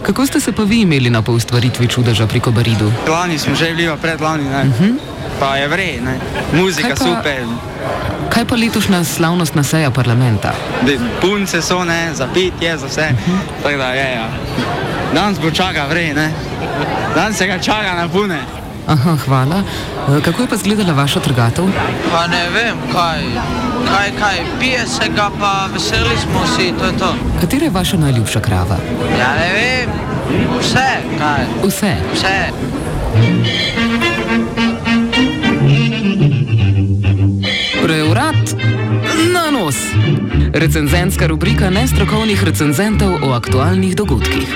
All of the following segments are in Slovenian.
Kako ste se pa vi imeli na poustvaritvi čudeža pri Kobaridu? Lani smo že bili, predlani, pa je vrej, muzika super. Kaj pa letošnja slavnostna seja parlamenta? Punce so, za pitje, za vse, tako da je, Danes bo čaka vrej, Danes se ga čaka na pune. Aha, hvala. Kako je pa izgledala vaša trgatev? Pa ne vem, kaj, pije se ga, pa veseli smo si, to je to. Katera je vaša najljubša krava? Ja ne vem, vse, kaj. Vse? Vse. Preurat na nos. Recenzentska rubrika nestrokovnih recenzentov o aktualnih dogodkih.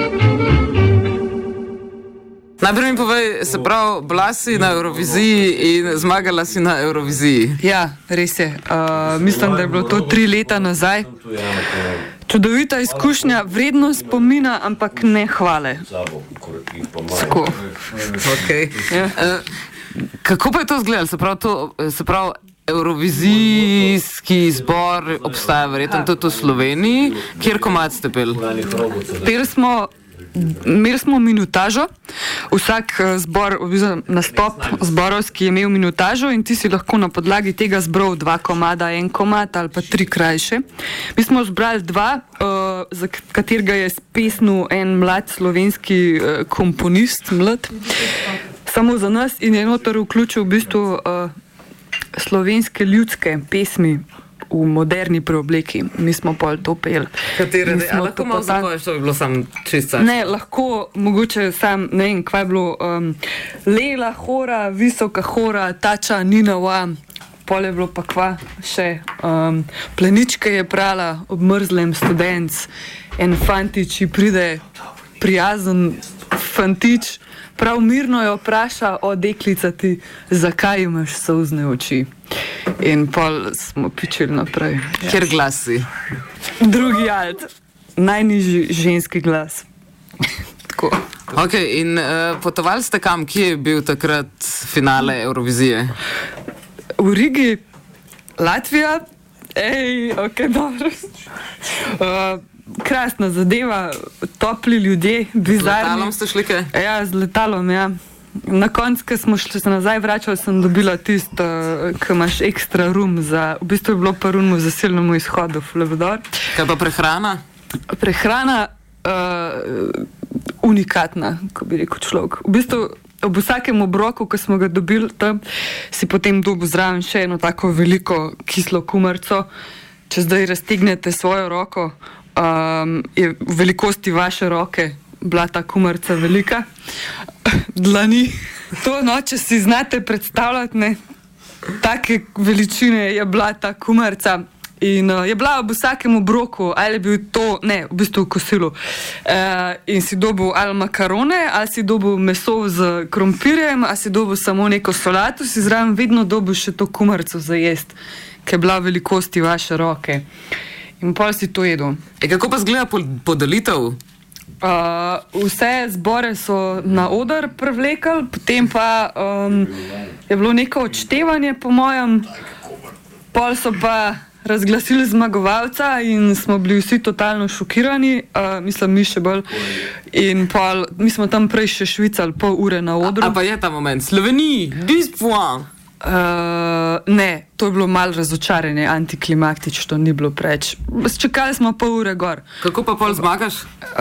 Najprej mi povej, se pravi, bila si na Euroviziji in zmagala si na Euroviziji. Ja, res je. Mislim, da je bilo to 3 leta nazaj. Čudovita izkušnja, vredno spomina, ampak ne hvale. Tako. Okay. Ja. Kako pa je to izgledalo? Se pravi, Eurovizijski zbor obstaja verjetno tudi v Sloveniji. Kjer komad ste peli? Imeli smo minutažo, vsak zbor, nastop zborovski je imel minutažo in ti si lahko na podlagi tega zbral 2 komada, 1 komad ali pa 3 krajše. Mi smo zbrali 2, za katerega je spesnil en mlad slovenski komponist, samo za nas, in je noter vključil v bistvu slovenske ljudske pesmi v moderni preobleki. Mi smo pol to peli. Katere? Lahko malo zapoješ, to bi bilo sam čisto. Ne, lahko, mogoče sam, ne vem, kaj je bilo, Lela hora, visoka hora, tača Ninava, pol je bilo pa kva še, pleničke je prala ob mrzlem studenc, en fantič ji pride, prijazen fantič, prav mirno jo vpraša o deklica ti, zakaj imaš solzne oči. In pol smo pičili naprej. Ja. Kjer glas si? Drugi alt. Najnižji ženski glas. Tako. Ok, in potovali ste kam? Kje je bil takrat finale Eurovizije? V Rigi, Latvija. Ok, dobro. Krasna zadeva, topli ljudje, bizarni. Z letalom ste šli kaj? Ja, z letalom, ja. Na koncu, ko smo šli se nazaj vračali, sem dobila tisto, ko imaš ekstra rum za, v bistvu je bilo pa rum za silnemu izhodu v Levodor. Kaj pa prehrana? Prehrana unikatna, ko bi rekel človek. V bistvu ob vsakem obroku, ko smo ga dobili tam, si potem dobil zraven še eno tako veliko kislo kumarco. Če zdaj raztegnete svojo roko, je v velikosti vaše roke bila ta kumarca velika. Dlani. To, če si znate predstavljati, take veličine je bila ta kumarca. In je bila ob vsakem obroku, ali je bil to, v bistvu v kosilu. In si dobil ali makarone, ali si dobil meso z krompirjem, ali si dobil samo neko solato, si zraven vedno dobil še to kumarco za jest, ki je bila v velikosti vaše roke. In pol si to jedel. Kako pa izgleda podelitev? Vse zbore so na oder privlekli, potem pa je bilo neko odštevanje, po mojem, pol so pa razglasili zmagovalca in smo bili vsi totalno šokirani, mislim, mi še bolj. In pol, mi smo tam prej še švicali pol ure na odru. A pa je ta moment, Sloveniji, 10 points. Ne, to je bilo malo razočaranje, antiklimaktično, ni bilo preč. Čakali smo pol ure gor. Kako pa pol zmagaš?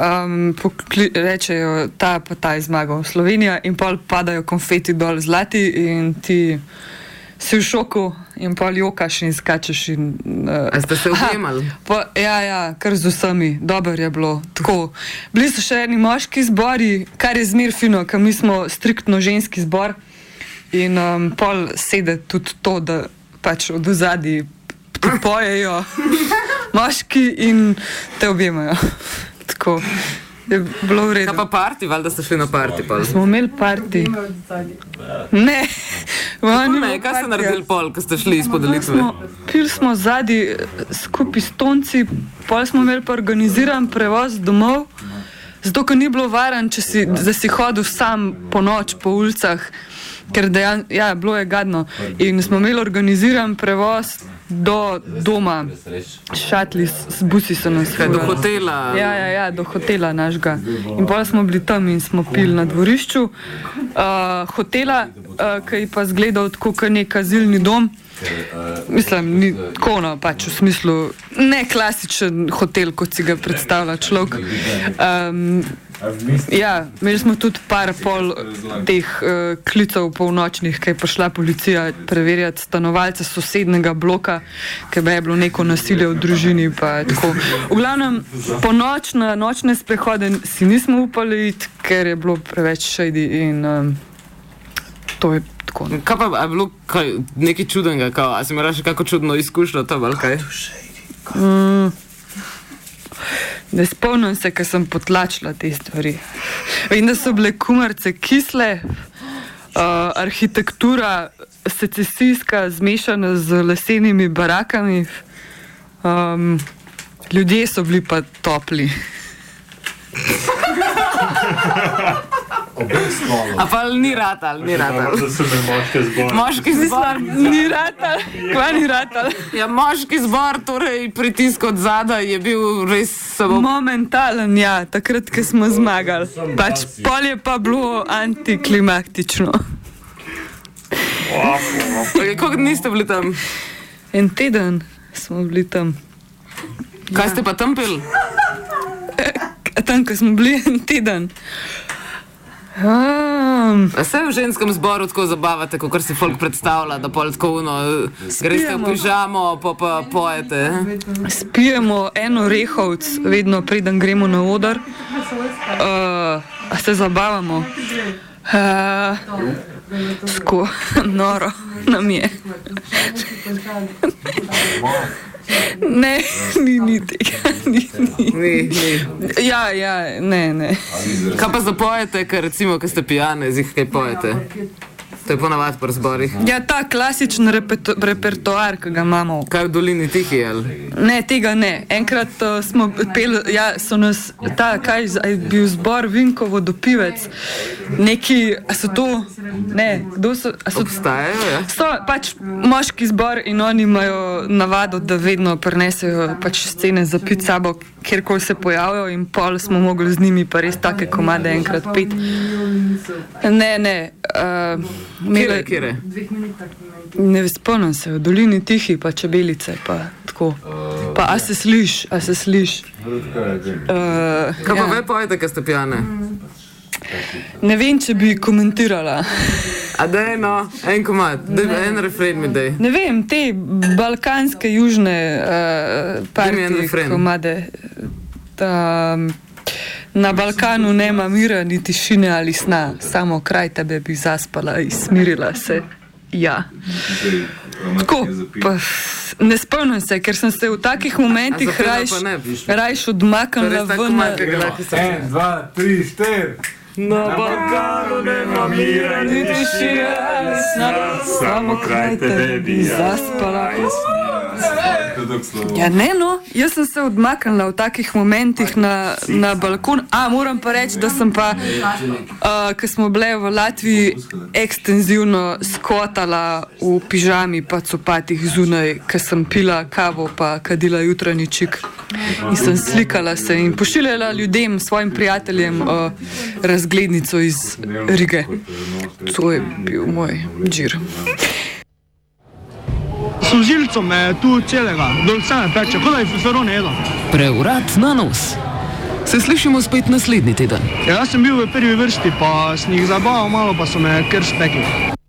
Rečejo, ta pa ta je zmagal Slovenija in pol padajo konfeti dol zlati in ti si v šoku in pol jokaš in skačeš. A ste se objemali? Ja, kar z vsemi. Dobro je bilo. Tako. Bili so še eni moški zbori, kar je zmer fino, ker mi smo striktno ženski zbor. In pol sede tudi to, da pač od ozadij pojejo moški in te objemajo. Tako. Je bilo v redu. Kaj pa party? Valjda ste šli na party? Smo imeli party. Ne. Kaj ste naredili pol, ko ste šli iz podelitve? Pili smo zadnji skupaj s tonci, pol smo imeli pa organiziran prevoz domov, zato, ker ni bilo varen, da si hodil sam po noč po ulicah, ker bilo je gadno. In smo imeli organiziran prevoz do doma, šatli s busi so nas Kaj, do hotela? Ja, do hotela našega. In potem smo bili tam in smo pili na dvorišču hotela, ki je pa zgledal tako kot nek azilni dom. Mislim, ni tako, no, pač v smislu ne klasičen hotel, kot si ga predstavlja človek. Ja, imeli smo tudi par pol teh klicev polnočnih, ki je prišla policija preverjati stanovalce sosednega bloka, ker bi je bilo neko nasilje v družini. Pa tako. V glavnem, po nočne sprehode si nismo upali iti, ker je bilo preveč shady in to je tako. Kaj pa, je bilo nekaj čudnega, a si imela še kako čudno izkušnjo tam, ali kaj? Ne spomnim se, ker sem potlačila te stvari. Vem, da so bile kumarice kisle, arhitektura secesijska, zmešana z lesenimi barakami, ljudje so bili pa topli. A pa ni ratal. Moški zbor. Ni ratal, kva ni ratal. Ja, moški zbor, torej pritisk od zadaj je bil res samo... Momentalen, ja, takrat, ko smo zmagali. Pač pol je pa bilo antiklimaktično. Koliko dni ste bili tam? En teden smo bili tam. Kaj ste pa tam pili? Tam, ko smo bili en teden. A se v ženskem zboru tako zabavate, kot si folk predstavlja, da pol tako greste v pižamo, pa pojete? Spijemo eno rehovc, vedno preden gremo na oder. A se zabavamo? Noro nam je. Ne, ni tega. Ni. Ja, ne. Kaj pa zapojete, ker recimo, ko ste pijane, zih kaj pojete? To je ponavadi po razborih. Ja, ta klasičen repertoar, ki ga imamo. Kaj v Dolini Tihi, ali? Ne, tega ne. Enkrat smo peli, ja, so nas, je bil zbor Vinkovo dopivec. Neki, a so to, ne, kdo so? Obstajajo, ja? So pač moški zbor in oni imajo navado, da vedno prinesejo pač scene za pit sabo, kjerkoli se pojavijo in pol smo mogli z njimi pa res take komade enkrat pit. Ne. Kjere? Ne spomnim se, v Dolini Tihi, pa Čebelice, pa tako. Pa a se sliš? Kaj pa ve pojete, ko ste pijane? Ne vem, če bi komentirala. A daj no, en komad, en refren mi daj. Ne vem, te balkanske, južne partije komade. Na Balkanu nema mira, ni tišine ali sna, samo kraj tebe bi zaspala in smirila se. Ja. Tako, pa ne spomnim se, ker sem se v takih momentih rajš odmaknila ven. 1, 2, 3, 4. Na Balkanu nema mira, ni tišine ali sna, samo kraj tebe bi zaspala in smirila se. Ja, ne, no, jaz sem se odmaknila v takih momentih na balkon. Moram pa reči, da sem pa, ko smo bile v Latviji, ekstenzivno skotala v pižami pa copatih zunaj, ko sem pila kavo pa kadila jutranji čik. In sem slikala se in pošiljala ljudem, svojim prijateljem razglednico iz Rige. To je bil moj džir. Solzilcem me je tu celega, dol vse me peče, kot da je ferone jedel. Preurat na nos. Se slišimo spet naslednji teden. Jaz sem bil v prvi vrsti, pa sem jih zabaval malo, pa so me kar spekli.